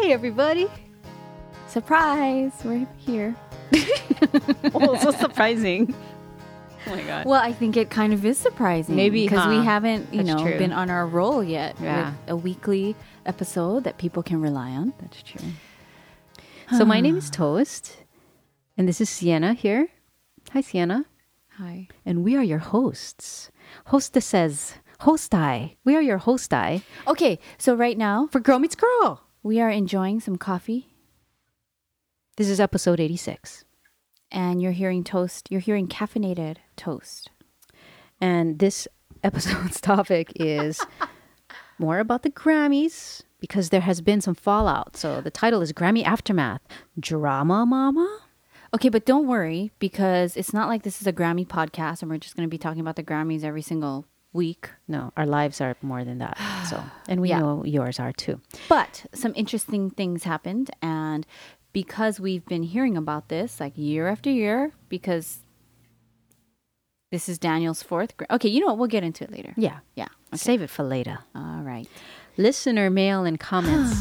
Hey, everybody. Surprise! We're here. Oh, so surprising. Oh, my God. Well, I think it kind of is surprising. Maybe, because we huh? haven't, That's true. been on our roll yet Yeah. with a weekly episode that people can rely on. That's true. So my name is Toast, and this is Sienna here. Hi, Sienna. Hi. And we are your hosts. Hostesses. Hosti. We are your hosti Okay, so right now for Girl Meets Girl. we are enjoying some coffee, This is episode 86. and you're hearing toast. You're hearing caffeinated toast. And this episode's topic is more about the Grammys because there has been some fallout. So the title is Grammy Aftermath. Drama Mama? Okay, but don't worry because it's not like this is a Grammy podcast and we're just going to be talking about the Grammys every single week. No, our lives are more than that. So, and we Yeah. know yours are too. But some interesting things happened, and because we've been hearing about this like year after year, because this is Daniel's fourth. Okay, you know what? We'll get into it later. Yeah. Yeah. Okay. Save it for later. All right. Listener mail and comments.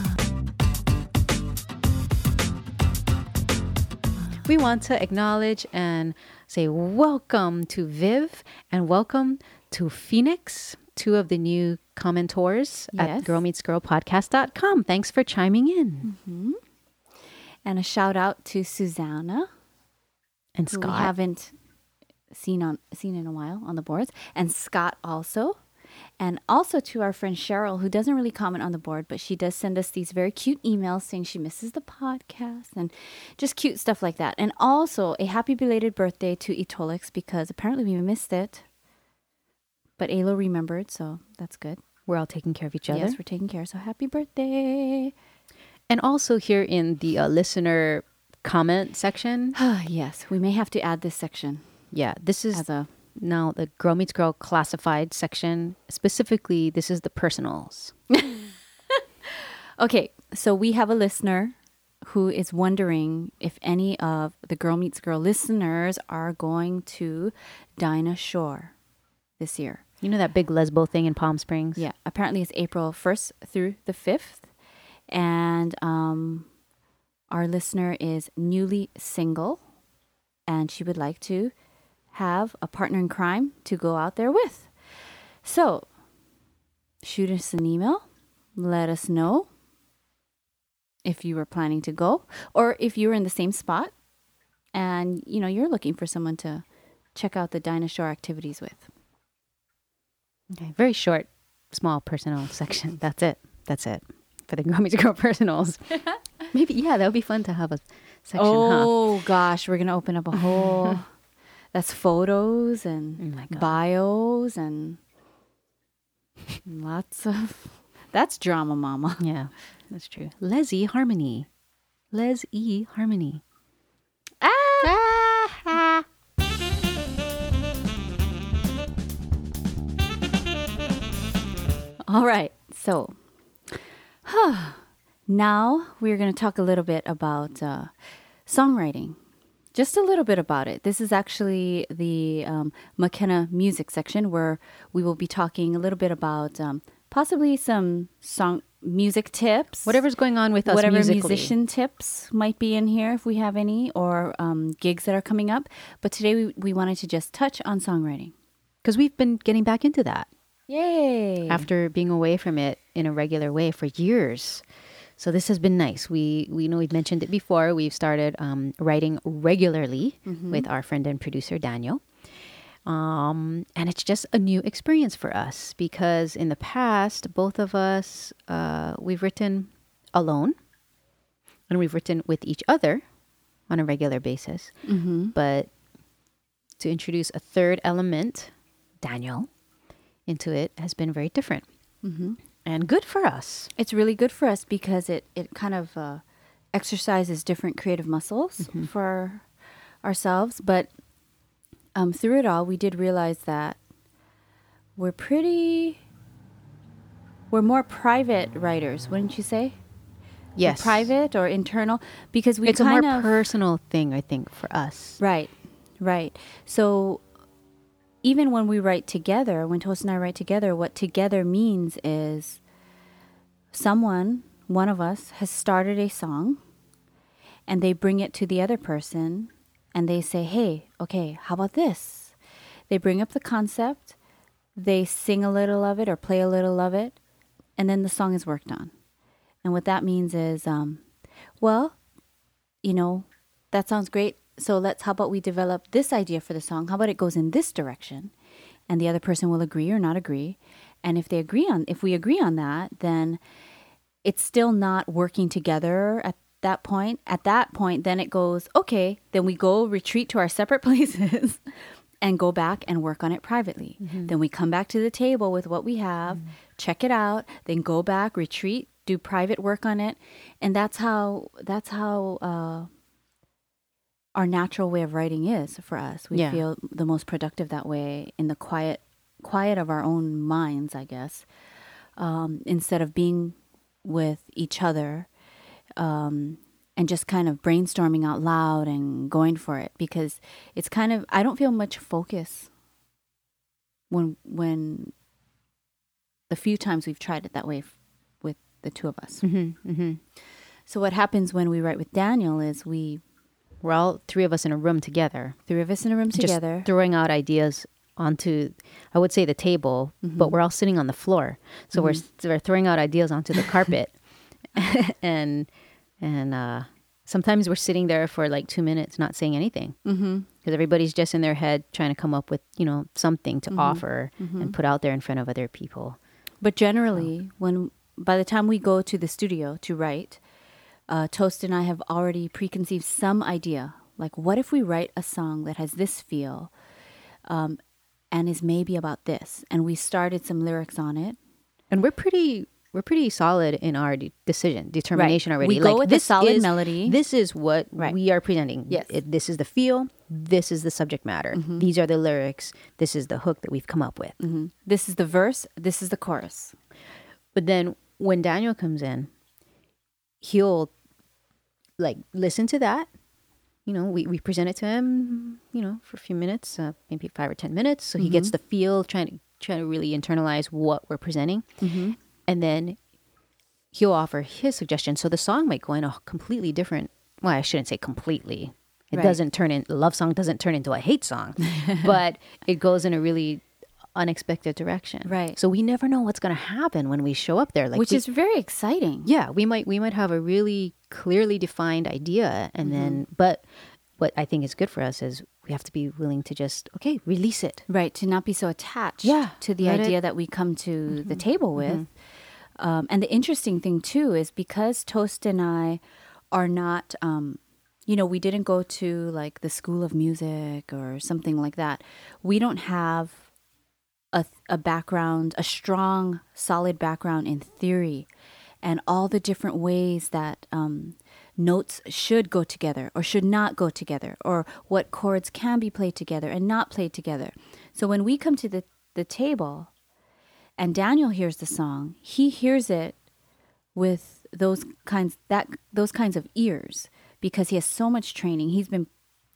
We want to acknowledge and say welcome to Viv and welcome to Phoenix, two of the new commentors Yes. at girlmeetsgirlpodcast.com. Thanks for chiming in. And a shout out to Susanna, And who we Scott. haven't seen in a while on the boards, and Scott also. And also to our friend Cheryl, who doesn't really comment on the board, but she does send us these very cute emails saying she misses the podcast and just cute stuff like that. And also a happy belated birthday to Etolix because apparently we missed it. But Ayla remembered, so that's good. We're all taking care of each other. Yes, we're taking care. So happy birthday. And also here in the listener comment section. Yes, we may have to add this section Yeah, this is as a... now the Girl Meets Girl classified section. Specifically, this is the personals. Okay, so we have a listener who is wondering if any of the Girl Meets Girl listeners are going to Dinah Shore this year. You know that big lesbo thing in Palm Springs? Yeah, apparently it's April 1st through the 5th. And our listener is newly single, and she would like to have a partner in crime to go out there with. So, shoot us an email. Let us know if you were planning to go or if you were in the same spot and, you're looking for someone to check out the Dinah Shore activities with. Okay, very short, small personal section. That's it. That's it for the Girl Meets Girl personals. Maybe, yeah, that would be fun to have a section, huh? Gosh, we're going to open up a whole... That's photos and Oh my God. bios and lots of... That's drama, mama. Yeah, that's true. Leslie Harmony. Leslie Harmony. All right, so now we're going to talk a little bit about songwriting. Just a little bit about it. This is actually the McKenna music section where we will be talking a little bit about possibly some music tips. Whatever's going on with us Whatever musically. musician tips might be in here if we have any, or gigs that are coming up. But today we wanted to just touch on songwriting. Because we've been getting back into that Yay! after being away from it in a regular way for years. So this has been nice. We know we've mentioned it before. We've started writing regularly with our friend and producer, Daniel. And it's just a new experience for us because in the past, both of us, we've written alone and we've written with each other on a regular basis. But to introduce a third element, Daniel, into it has been very different and good for us. It's really good for us because it kind of exercises different creative muscles for ourselves. But through it all, we did realize that we're more private writers, wouldn't you say? Yes. Private or internal? Because we It's a kind more of... personal thing, I think, for us. Right. So even when we write together, when Toast and I write together, what together means is someone one of us has started a song and they bring it to the other person and they say, hey, okay, how about this? They bring up the concept, they sing a little of it or play a little of it, and then the song is worked on. And what that means is, well, you know, that sounds great. So how about we develop this idea for the song? How about it goes in this direction? And the other person will agree or not agree. And if we agree on that, then it's still not working together at that point. At that point, then it goes, okay, then we go retreat to our separate places and go back and work on it privately. Then we come back to the table with what we have, check it out, then go back, retreat, do private work on it. And that's how our natural way of writing is for us. We feel the most productive that way, in the quiet of our own minds, I guess, instead of being with each other and just kind of brainstorming out loud and going for it, because it's kind of, I don't feel much focus when the few times we've tried it that way with the two of us. So what happens when we write with Daniel is we're all three of us in a room together. Just throwing out ideas onto, I would say, the table, but we're all sitting on the floor. So we're throwing out ideas onto the carpet. and sometimes we're sitting there for like 2 minutes not saying anything. Because everybody's just in their head trying to come up with, something to offer and put out there in front of other people. But generally, by the time we go to the studio to write, Toast and I have already preconceived some idea. Like, what if we write a song that has this feel and is maybe about this? And we started some lyrics on it. And we're pretty solid in our determination already. We go with a solid melody. This is what we are presenting. Yes. This is the feel. This is the subject matter. These are the lyrics. This is the hook that we've come up with. This is the verse. This is the chorus. But then when Daniel comes in, he'll like listen to that. We present it to him, for a few minutes, maybe 5 or 10 minutes. So he gets the feel, trying to really internalize what we're presenting. And then he'll offer his suggestion. So the song might go in a completely different, well, I shouldn't say completely. It doesn't love song doesn't turn into a hate song, but it goes in a really unexpected direction. Right. So we never know what's going to happen when we show up there. Which is very exciting. Yeah. We might have a really clearly defined idea. And then, but what I think is good for us is we have to be willing to just, release it. Right. To not be so attached to the Let idea that we come to the table with. And the interesting thing too is because Toast and I are not, we didn't go to like the School of Music or something like that. We don't have a background, a strong, solid background in theory and all the different ways that notes should go together or should not go together, or what chords can be played together and not played together. So when we come to the table and Daniel hears the song, he hears it with those kinds of ears, because he has so much training. He's been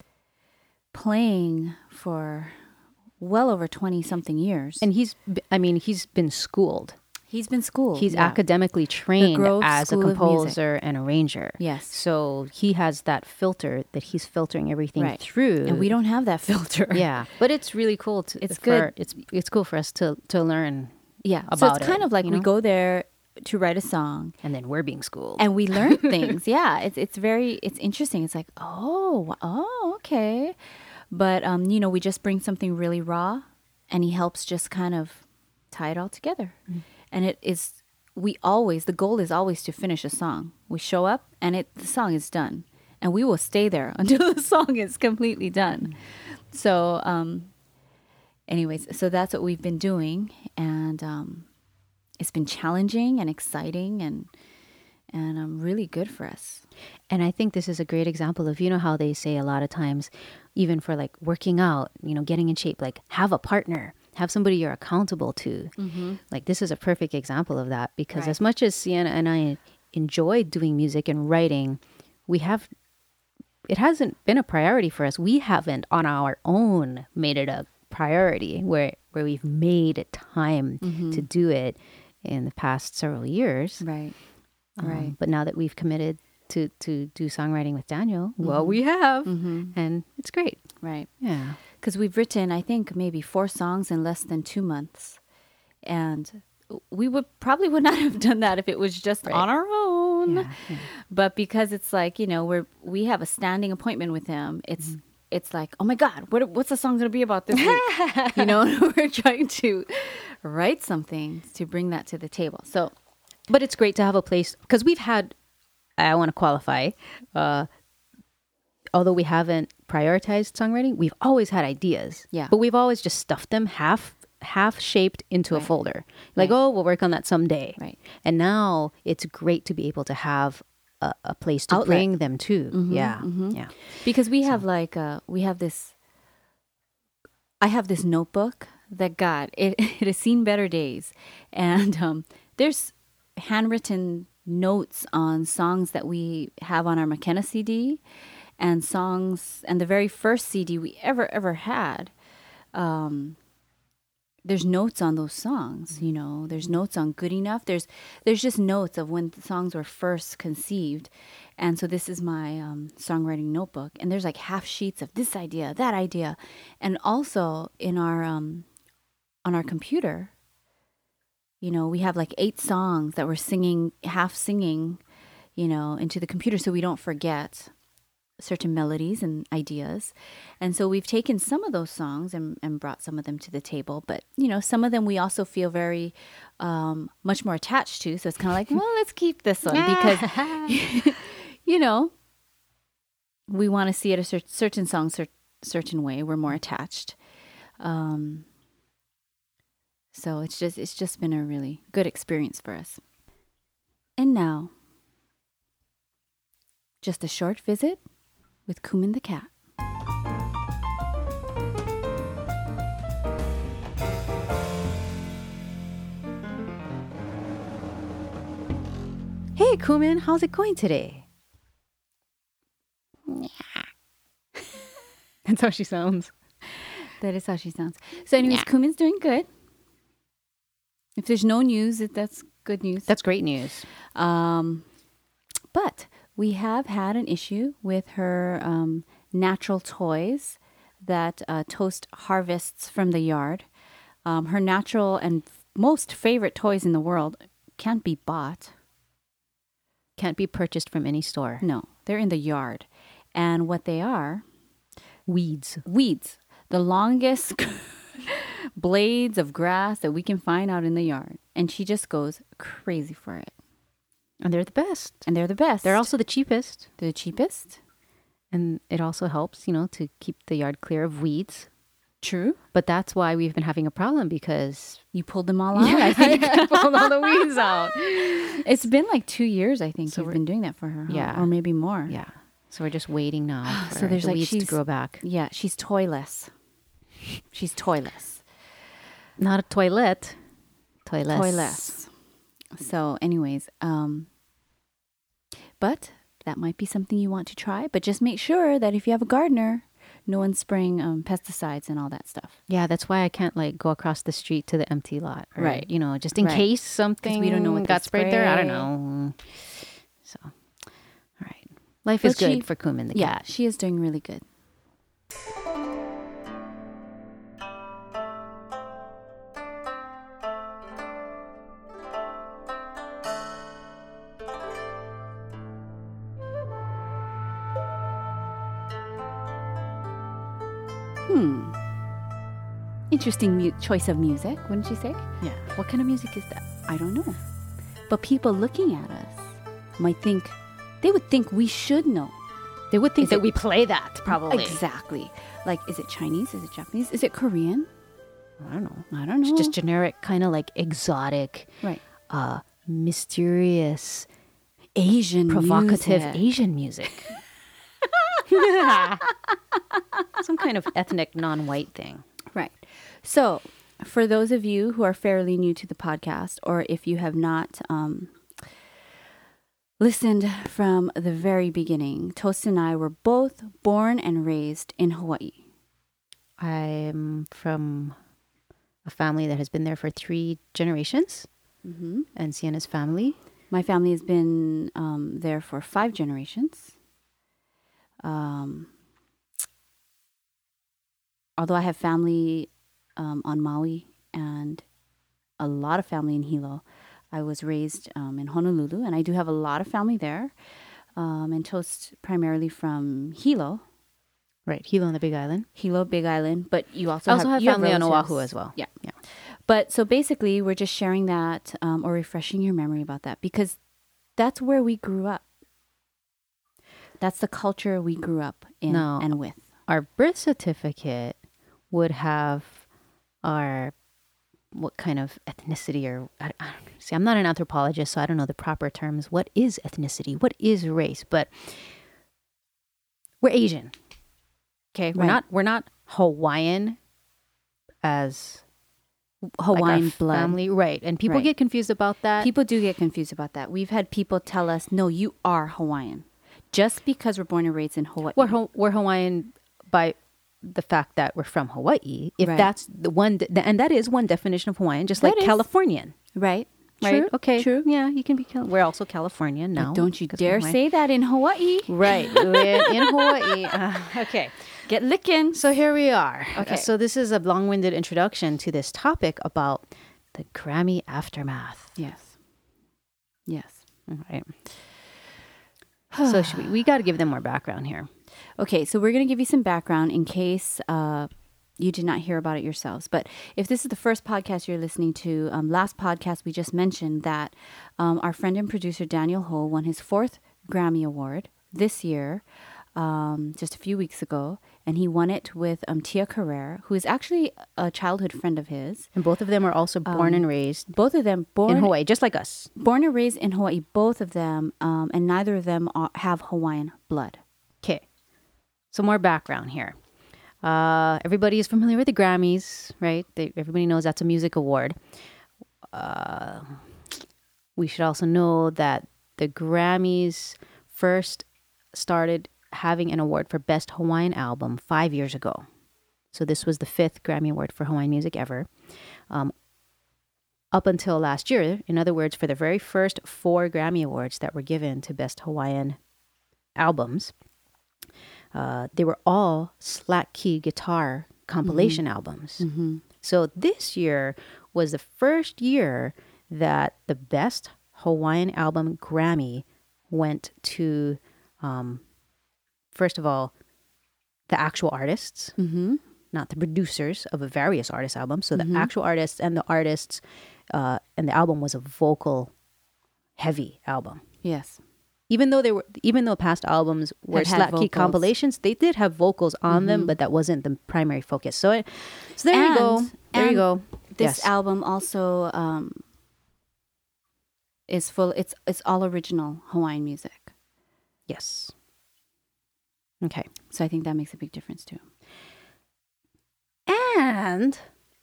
playing for well over 20 something years. And he's been schooled. He's been schooled. He's academically trained as a School of composer and arranger. Yes. So he has that filter that he's filtering everything through. And we don't have that filter. Yeah. But it's really cool it's cool for us to learn about so it's kind it, of like we go there to write a song. And then we're being schooled. And we learn things. Yeah. It's interesting. It's like, okay. But, we just bring something really raw and he helps just kind of tie it all together. And the goal is always to finish a song. We show up and the song is done. And we will stay there until the song is completely done. So, anyways, so that's what we've been doing. And it's been challenging and exciting and really good for us. And I think this is a great example of, how they say a lot of times, even for like working out, getting in shape, like have a partner, have somebody you're accountable to. Like this is a perfect example of that, because as much as Sienna and I enjoy doing music and writing, it hasn't been a priority for us. We haven't on our own made it a priority where we've made time to do it in the past several years. Right. Right. But now that we've committed to do songwriting with Daniel, well, we have, and it's great. Right. Yeah. Because we've written, I think, maybe 4 songs in less than 2 months. And we would not have done that if it was just on our own. Yeah, yeah. But because it's like, we have a standing appointment with him, it's like, oh my God, what's the song going to be about this week? We're trying to write something to bring that to the table. So, But it's great to have a place, because we've had, I want to qualify, although we haven't prioritized songwriting, we've always had ideas. Yeah. But we've always just stuffed them half shaped into a folder. Like, Right. oh, we'll work on that someday. Right. And now it's great to be able to have a place to Outlet. bring them to. Yeah. Yeah. because we have I have this notebook that it has seen better days. And there's handwritten notes on songs that we have on our McKenna CD and the very first CD we ever had. There's notes on those songs, there's notes on Good Enough. There's just notes of when the songs were first conceived. And so this is my songwriting notebook, and there's like half sheets of this idea, that idea. And also in our on our computer, we have like 8 songs that we're singing, half singing, into the computer so we don't forget certain melodies and ideas. And so we've taken some of those songs and brought some of them to the table. But, some of them we also feel very much more attached to. So it's kind of like, well, let's keep this one because, we want to see it a certain song, certain way. We're more attached. So it's just been a really good experience for us. And now, just a short visit with Kumin the cat. Hey, Kumin, how's it going today? That's how she sounds. That is how she sounds. So anyways, Kumin's doing good. If there's no news, that's good news. That's great news. But we have had an issue with her natural toys that Toast harvests from the yard. Her natural and most favorite toys in the world can't be bought. Can't be purchased from any store. No, they're in the yard. And what they are... Weeds. The longest blades of grass that we can find out in the yard. And she just goes crazy for it. And they're the best. They're also the cheapest. They're the cheapest. And it also helps, to keep the yard clear of weeds. True. But that's why we've been having a problem, because... You pulled them all out? Yeah, I think I pulled all the weeds out. It's been like 2 years, I think, you've been doing that for her. Huh? Yeah. Or maybe more. Yeah. So we're just waiting now for so there's the like weeds to grow back. Yeah, she's toyless. She's toyless. Not a toilet. Toyless. Toyless. So anyways, but that might be something you want to try. But just make sure that if you have a gardener, no one's spraying pesticides and all that stuff. Yeah, that's why I can't go across the street to the empty lot. Or, right. Just in case something we don't know what got sprayed there. I don't know. So, all right. Life is good for Kumin the cat. Yeah, she is doing really good. Interesting choice of music, wouldn't you say? Yeah. What kind of music is that? I don't know. But people looking at us they would think we should know. They would think that we play that, probably. Exactly. Like, is it Chinese? Is it Japanese? Is it Korean? I don't know. I don't know. It's just generic, kind of like exotic, right? Mysterious, Asian, provocative music. Asian music. Some kind of ethnic non-white thing. Right. So, for those of you who are fairly new to the podcast, or if you have not listened from the very beginning, Toast and I were both born and raised in Hawaii. I'm from a family that has been there for 3 generations. Mm-hmm. And Sienna's family My family has been there for 5 generations. Although I have family on Maui and a lot of family in Hilo, I was raised in Honolulu, and I do have a lot of family there. And Toast primarily from Hilo, Right, Hilo on the Big Island. Hilo, Big Island. But you also I also have you family on relatives. Oahu as well. Yeah. Yeah. But so basically, we're just sharing that or refreshing your memory about that because that's where we grew up. That's the culture we grew up in No. and with. Our birth certificate would have our what kind of ethnicity or see, I'm not an anthropologist, so I don't know the proper terms. What is ethnicity? What is race? But we're Asian. Okay, Right. we're not Hawaiian as Hawaiian like our blood. family, right? And people Right. get confused about that. People do get confused about that. We've had people tell us, no, you are Hawaiian. Just because we're born and raised in Hawaii. We're Hawaiian by the fact that we're from Hawaii. If Right. that's the one, and that is one definition of Hawaiian, just like That is. Californian. Right? Right. True. Okay. True. Yeah, you can be. We're also Californian now. But don't you 'cause dare we're Hawaiian. say that in Hawaii. Right. We're in Hawaii. Okay. Get licking. So here we are. Okay. So this is a long-winded introduction to this topic about the Grammy aftermath. Yes. Yes. All right. So we got to give them more background here. Okay, so we're going to give you some background in case you did not hear about it yourselves. But if this is the first podcast you're listening to, last podcast we just mentioned that our friend and producer Daniel Ho won his 4th Grammy Award this year, just a few weeks ago. And he won it with Tia Carrere, who is actually a childhood friend of his. And both of them are also born and raised Both of them born in Hawaii, just like us. born and raised in Hawaii, both of them, and neither of them have Hawaiian blood. Okay. So more background here. Everybody is familiar with the Grammys, right? Everybody knows that's a music award. We should also know that the Grammys first started having an award for Best Hawaiian Album 5 years ago. So this was the 5th Grammy Award for Hawaiian music ever. Up until last year, in other words, for the very first 4 Grammy Awards that were given to Best Hawaiian albums, they were all slack key guitar compilation albums. So this year was the first year that the Best Hawaiian Album Grammy went to, first of all, the actual artists, not the producers of the various artist albums. So the actual artists and the artists, and the album was a vocal heavy album. Yes. Even though past albums were Had slack key vocals. compilations, they did have vocals on them, but that wasn't the primary focus. So there you go. There you and go. This Yes. album also is full. It's all original Hawaiian music. Yes. Okay. So I think that makes a big difference too. And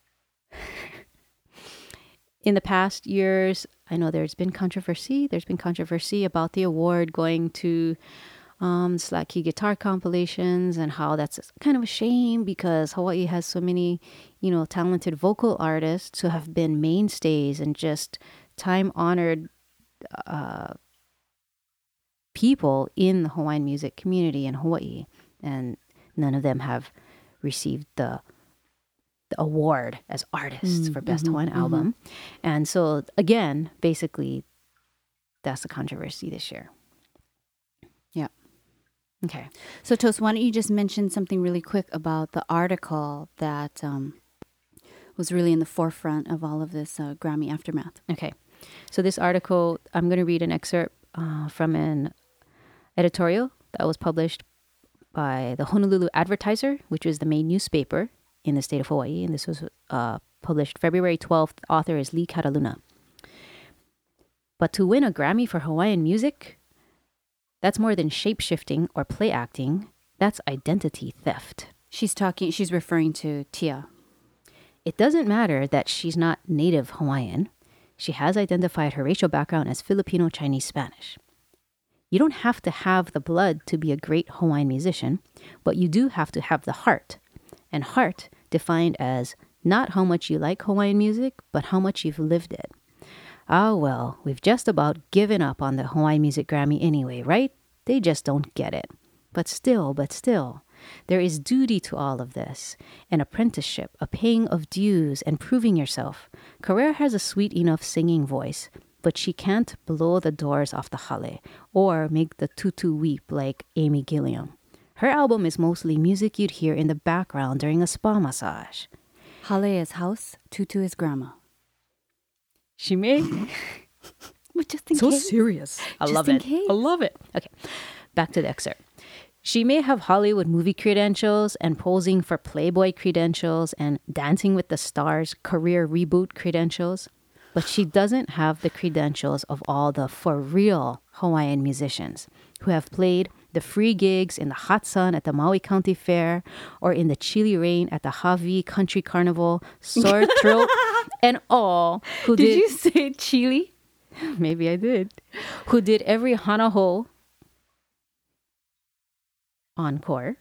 in the past years, I know there's been controversy. There's been controversy about the award going to slack key guitar compilations and how that's kind of a shame because Hawaii has so many, talented vocal artists who have been mainstays and just time-honored people in the Hawaiian music community in Hawaii. And none of them have received the award as artists for Best Hawaiian Album. And so, again, basically, that's the controversy this year. Yeah. Okay. So Toast, why don't you just mention something really quick about the article that was really in the forefront of all of this Grammy aftermath? Okay. So this article, I'm going to read an excerpt from an editorial that was published by the Honolulu Advertiser, which was the main newspaper in the state of Hawaii. And this was published February 12th. The author is Lee Kataluna. But to win a Grammy for Hawaiian music, that's more than shape-shifting or play acting. That's identity theft. She's referring to Tia. It doesn't matter that she's not native Hawaiian. She has identified her racial background as Filipino, Chinese, Spanish. You don't have to have the blood to be a great Hawaiian musician, but you do have to have the heart. And heart defined as not how much you like Hawaiian music, but how much you've lived it. Ah, well, we've just about given up on the Hawaiian Music Grammy anyway, right? They just don't get it. But still, there is duty to all of this an apprenticeship, a paying of dues, and proving yourself. Carrere has a sweet enough singing voice, but she can't blow the doors off the hale or make the tutu weep like Amy Gilliam. Her album is mostly music you'd hear in the background during a spa massage. Hale is house, tutu is grandma. She may. But just in So case. serious. I Just love in it. case. I love it. Okay, back to the excerpt. She may have Hollywood movie credentials and posing for Playboy credentials and Dancing with the Stars career reboot credentials, but she doesn't have the credentials of all the for real Hawaiian musicians who have played the free gigs in the hot sun at the Maui County Fair or in the chilly rain at the Hawaii Country Carnival, sore throat and all. Who Did you say chili? Maybe I did. Who did every Hanaho encore.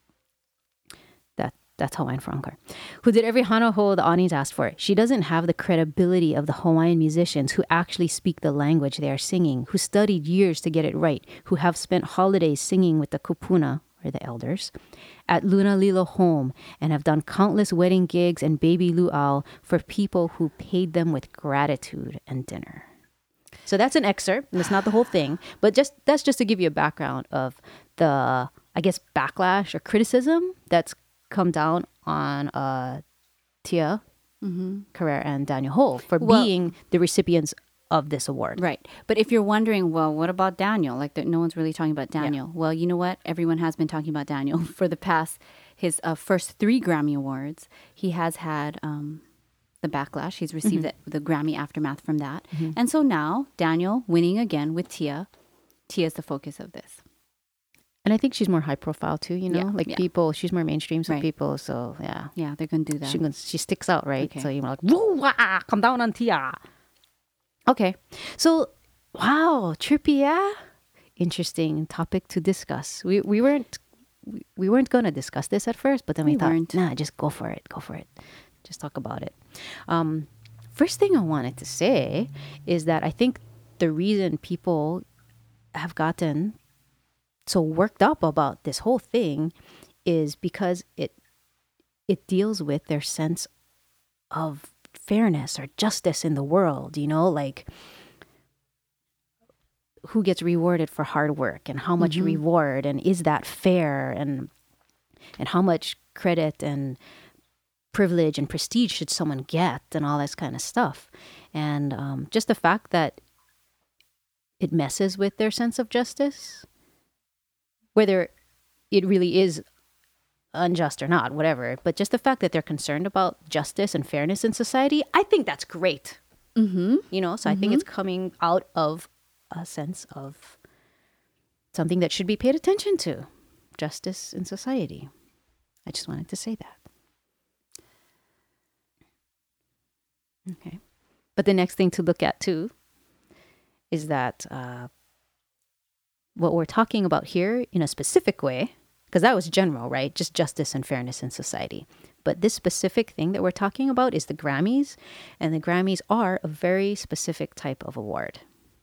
That's Hawaiian for encore. Who did every Hanaho the audience asked for. She doesn't have the credibility of the Hawaiian musicians who actually speak the language they are singing, who studied years to get it right, who have spent holidays singing with the kupuna, or the elders, at Luna Lilo home and have done countless wedding gigs and baby luau for people who paid them with gratitude and dinner. So that's an excerpt, and it's not the whole thing, but that's just to give you a background of the, I guess, backlash or criticism that's come down on Tia, Carrere, and Daniel Ho for being the recipients of this award. Right. But if you're wondering, well, what about Daniel? Like, no one's really talking about Daniel. Yeah. Well, you know what? Everyone has been talking about Daniel for the past, his first 3 Grammy Awards. He has had the backlash. He's received the Grammy aftermath from that. And so now, Daniel winning again with Tia. Tia's the focus of this. And I think she's more high profile too, you know? People, she's more mainstream, so people, so yeah. Yeah, they're going to do that. She sticks out, right? Okay. So you're like, whoa, come down on Tia. Okay. So, wow, trippy, yeah? Interesting topic to discuss. We weren't going to discuss this at first, but then we thought, nah, just go for it. Just talk about it. First thing I wanted to say is that I think the reason people have gotten so worked up about this whole thing is because it deals with their sense of fairness or justice in the world, you know, like who gets rewarded for hard work and how much reward and is that fair and how much credit and privilege and prestige should someone get and all this kind of stuff. And just the fact that it messes with their sense of justice, whether it really is unjust or not, whatever, but just the fact that they're concerned about justice and fairness in society, I think that's great. You know, so I think it's coming out of a sense of something that should be paid attention to, justice in society. I just wanted to say that. Okay. But the next thing to look at too is that what we're talking about here in a specific way, because that was general, right? Just justice and fairness in society. But this specific thing that we're talking about is the Grammys, and the Grammys are a very specific type of award.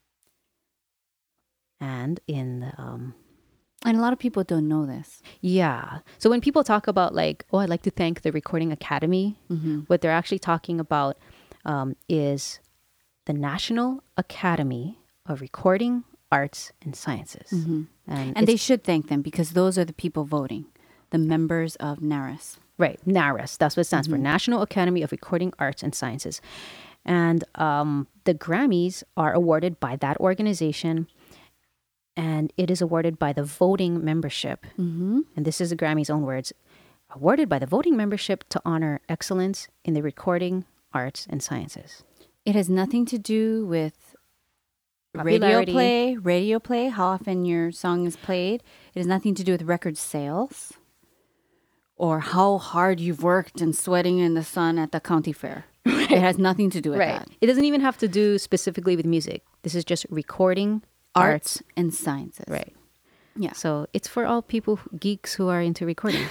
And and a lot of people don't know this. Yeah. So when people talk about like, oh, I'd like to thank the Recording Academy, what they're actually talking about is the National Academy of Recording Arts and Sciences. And they should thank them because those are the people voting, the members of NARAS. Right, NARAS. That's what it stands for, National Academy of Recording Arts and Sciences. And the Grammys are awarded by that organization, and it is awarded by the voting membership. And this is the Grammys' own words. Awarded by the voting membership to honor excellence in the recording arts and sciences. It has nothing to do with radio play, how often your song is played. It has nothing to do with record sales or how hard you've worked and sweating in the sun at the county fair. It has nothing to do with that. It doesn't even have to do specifically with music. This is just recording arts and sciences. Right. Yeah. So it's for all people, geeks who are into recording.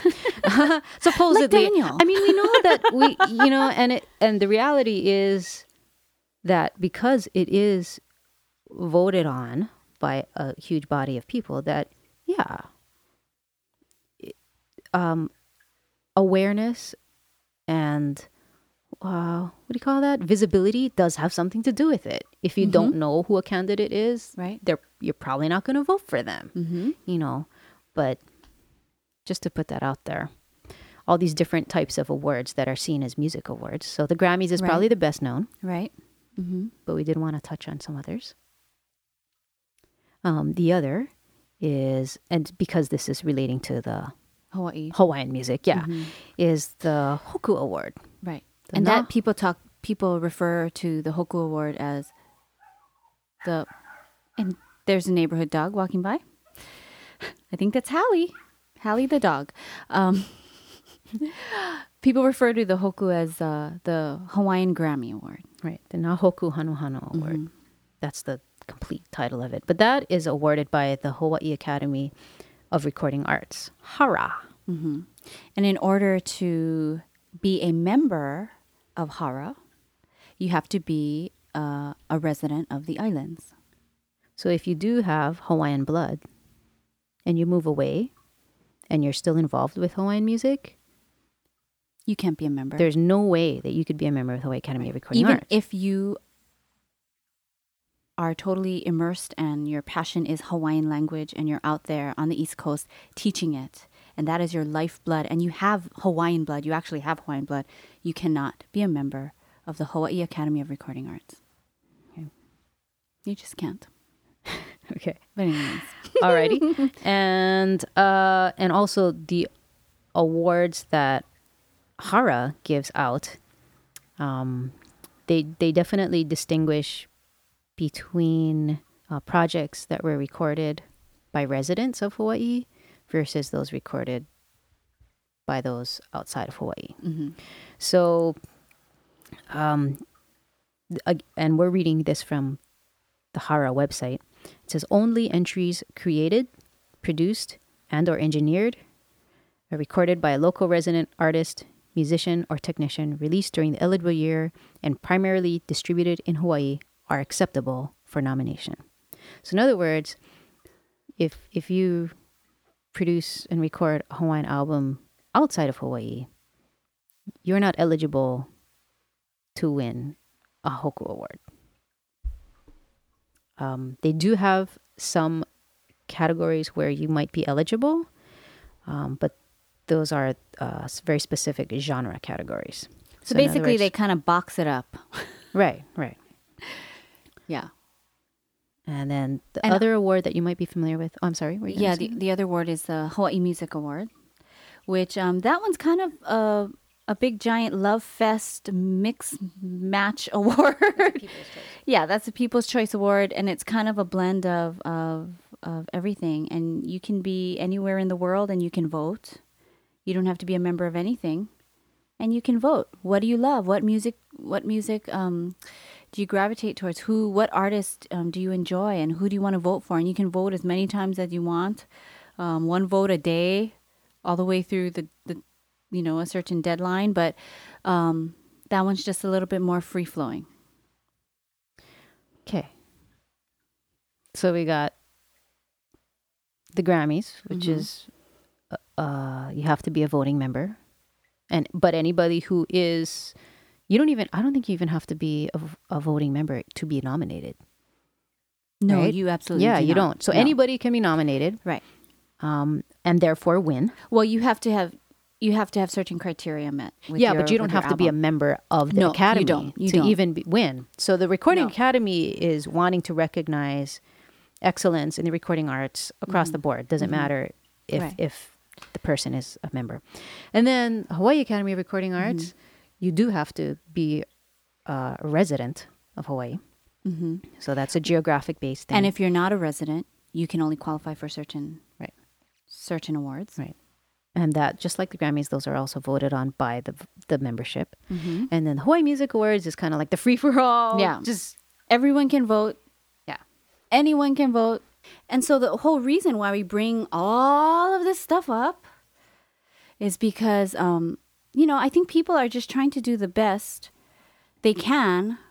Supposedly. Like Daniel. I mean, we know that and the reality is that because it is voted on by a huge body of people, that yeah, awareness and what do you call that? Visibility does have something to do with it. If you don't know who a candidate is, Right. you're probably not going to vote for them. You know, but just to put that out there, all these different types of awards that are seen as music awards. So the Grammys is Right. probably the best known, Right. but we did want to touch on some others. The other is, and because this is relating to the Hawaii. Hawaiian music, is the Hoku Award. Right. The And na- that people refer to the Hoku Award as and there's a neighborhood dog walking by. I think that's Hallie. Hallie the dog. People refer to the Hoku as the Hawaiian Grammy Award. Right, the Nahoku Hanu Hanu Award. That's the complete title of it. But that is awarded by the Hawaii Academy of Recording Arts, HARA. And in order to be a member of HARA, you have to be a resident of the islands. So if you do have Hawaiian blood and you move away and you're still involved with Hawaiian music, You can't be a member. there's no way that you could be a member of the Hawaii Academy of Recording Even Arts. if you are totally immersed and your passion is Hawaiian language and you're out there on the East Coast teaching it, and that is your lifeblood, and you have Hawaiian blood, you actually have Hawaiian blood, you cannot be a member of the Hawaii Academy of Recording Arts. Okay. You just can't. Okay. But anyways. Alrighty. And also the awards that HARA gives out, they definitely distinguish between projects that were recorded by residents of Hawaii versus those recorded by those outside of Hawaii. So, and we're reading this from the HARA website. It says only entries created, produced, and or engineered are recorded by a local resident artist, musician, or technician released during the eligible year and primarily distributed in Hawaii are acceptable for nomination. So in other words, if you produce and record a Hawaiian album outside of Hawaii, you're not eligible to win a Hoku Award. They do have some categories where you might be eligible, but those are very specific genre categories. So in other basically, words- they kind of box it up. Right. Yeah. And then the And- other award that you might be familiar with. Oh, I'm sorry. Were you gonna Yeah, say? the other award is the Hawaii Music Award, which that one's kind of a big giant love fest mix match award. Yeah, that's a People's Choice Award, and it's kind of a blend of everything. And you can be anywhere in the world, and you can vote. You don't have to be a member of anything, and you can vote. What do you love? What music? Do you gravitate towards? What artist do you enjoy, and who do you want to vote for? And you can vote as many times as you want. One vote a day, all the way through the a certain deadline. But that one's just a little bit more free flowing. Okay. So we got the Grammys, which is you have to be a voting member, but anybody who is, I don't think you even have to be a voting member to be nominated. No, Right? you absolutely Yeah, do you not. don't. So No. anybody can be nominated, Right. and therefore win. Well, you have to have certain criteria met. With Yeah, your- but you don't with your have to be a album. member of the No, you academy don't. You to don't. even win. So the Recording No. Academy is wanting to recognize excellence in the recording arts across the board. Doesn't matter Right. if the person is a member. And then Hawaii Academy of Recording Arts, you do have to be a resident of Hawaii. So that's a geographic based thing. And if you're not a resident, you can only qualify for certain awards. Right. And that, just like the Grammys, those are also voted on by the membership. And then the Hawaii Music Awards is kind of like the free for all. Yeah. Just Everyone can vote. yeah. Anyone can vote. And so the whole reason why we bring all of this stuff up is because, I think people are just trying to do the best they can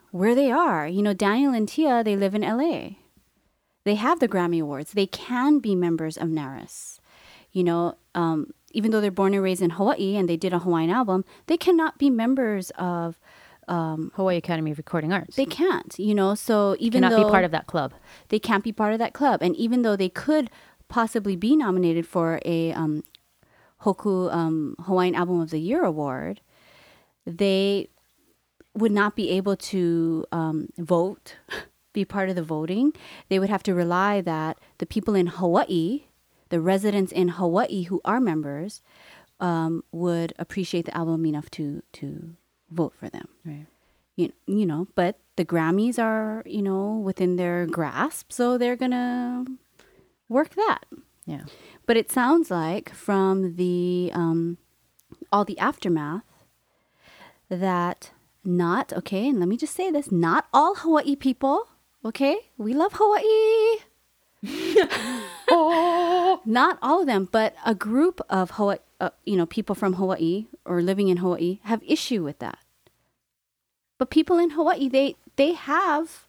where they are. You know, Daniel and Tia, they live in LA. They have the Grammy Awards. They can be members of NARAS. You know, even though they're born and raised in Hawaii and they did a Hawaiian album, they cannot be members of Hawaii Academy of Recording Arts. They can't, you know, so even cannot though be part of that club. They can't be part of that club. And even though they could possibly be nominated for a Hoku Hawaiian Album of the Year award, they would not be able to vote, be part of the voting. They would have to rely that the people in Hawaii, the residents in Hawaii who are members, would appreciate the album enough to vote for them. Right. You know, but the Grammys are, you know, within their grasp, so they're going to work that. Yeah. But it sounds like from the all the aftermath that not, okay, and let me just say this, not all Hawaii people, okay? We love Hawaii. Not all of them, but a group of Hawaii, you know, people from Hawaii or living in Hawaii have issue with that. But people in Hawaii, they have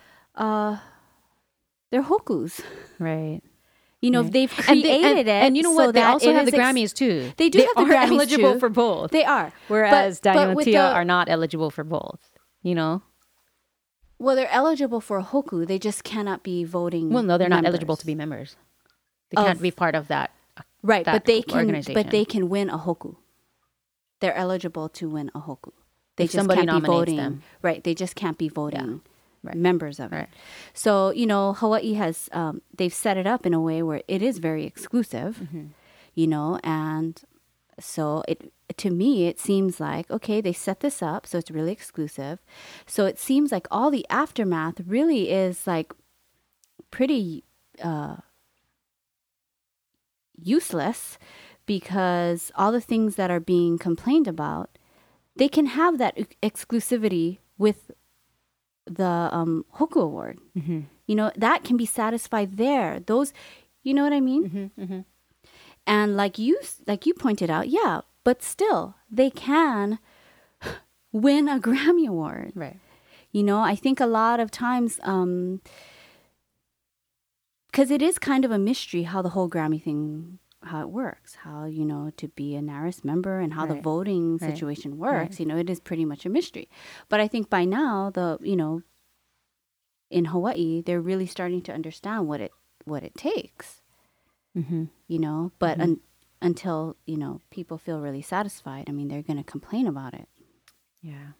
their hokus. Right. You know, right. they've created it. And you know what? They also have the Grammys too. They do have the Grammys eligible too. for both. They are. Whereas Daniel and with Tia are not eligible for both. You know? Well, they're eligible for a hoku. They just cannot be voting. Well, no, they're not members. eligible to be members. They can't be part of that. Right, that but they can. organization. But they can win a hoku. They're eligible to win a hoku. They If just somebody can't be nominates voting. them. Right, they just can't be voting. Right. Members of Right. it. So, you know, Hawaii has, they've set it up in a way where it is very exclusive, you know, and so to me, it seems like, okay, they set this up, so it's really exclusive. So it seems like all the aftermath really is like pretty useless because all the things that are being complained about, they can have that exclusivity with the Hoku Award. Mm-hmm. You know, that can be satisfied there. Those, you know what I mean? Mm-hmm. Mm-hmm. And like you pointed out, yeah, but still, they can win a Grammy Award. Right. You know, I think a lot of times, because it is kind of a mystery how the whole Grammy thing, how it works, how, you know, to be a NARAS member and how the voting situation works, you know, it is pretty much a mystery. But I think by now, you know, in Hawaii, they're really starting to understand what it takes, Mm-hmm. you know, but until, you know, people feel really satisfied, I mean, they're going to complain about it. Yeah.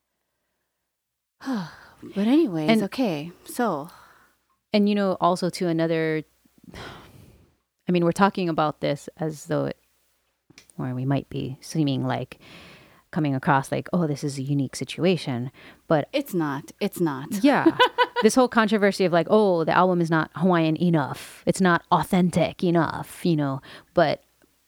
But anyways, okay, so. And, you know, also to another, I mean, we're talking about this as though or we might be seeming like coming across like, oh, this is a unique situation. But it's not. Yeah. This whole controversy of like, oh, the album is not Hawaiian enough. It's not authentic enough, you know. But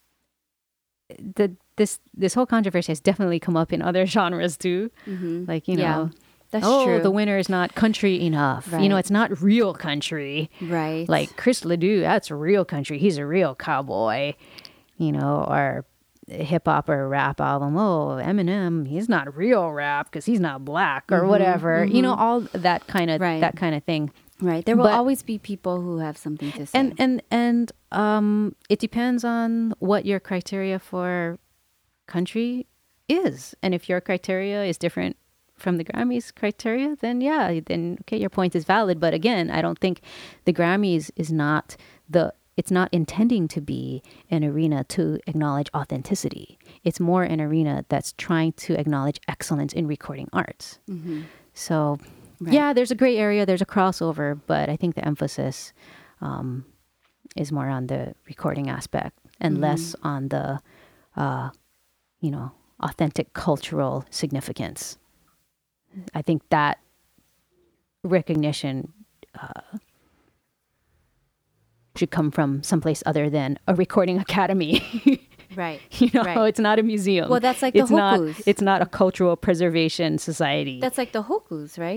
this whole controversy has definitely come up in other genres too. Mm-hmm. Like, you know, that's true. The winner is not country enough. Right. You know, it's not real country. Right. Like Chris Ledoux, that's real country. He's a real cowboy, you know, or hip hop or rap album. Oh, Eminem, he's not real rap because he's not black or whatever. You know, all that kind of thing. Right. There will always be people who have something to say. And it depends on what your criteria for country is. And if your criteria is different from the Grammys criteria, then okay, your point is valid. But again, I don't think the Grammys is not it's not intending to be an arena to acknowledge authenticity. It's more an arena that's trying to acknowledge excellence in recording arts. Mm-hmm. So, yeah, there's a gray area, there's a crossover, but I think the emphasis is more on the recording aspect and less on the, you know, authentic cultural significance. I think that recognition should come from someplace other than a recording academy. Right. You know, it's not a museum. Well, that's like the Hokus. It's not a cultural preservation society. That's like the Hokus, right?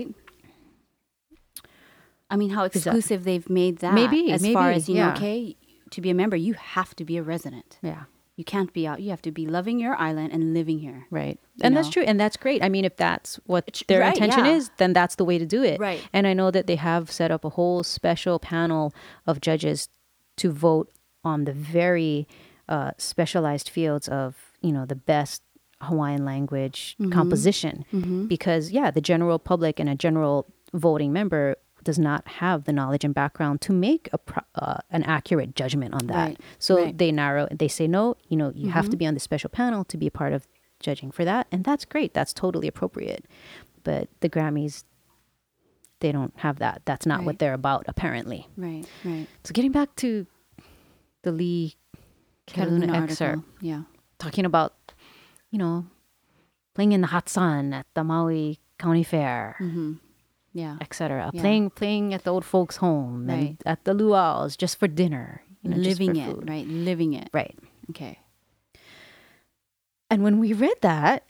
I mean, how exclusive they've made that. As far as, you know, okay, to be a member, you have to be a resident. Yeah. You can't be out. You have to be loving your island and living here. Right. And that's know? true. And that's great. I mean, if that's what their right, intention yeah. is, then that's the way to do it. Right. And I know that they have set up a whole special panel of judges to vote on the very specialized fields of, the best Hawaiian language composition. Because, the general public and a general voting member does not have the knowledge and background to make an accurate judgment on that. Right, So right. they say, no, you have to be on the special panel to be a part of judging for that. And that's great. That's totally appropriate. But the Grammys, they don't have that. That's not what Right. they're about, apparently. Right, right. So getting back to the Lee Keluna excerpt, article. Yeah. talking about, playing in the hot sun at the Maui County Fair, Yeah. etc. Yeah. Playing at the old folks' home Right. and at the luau's just for dinner, just Living for it, food. right? Living it. Right. Okay. And when we read that,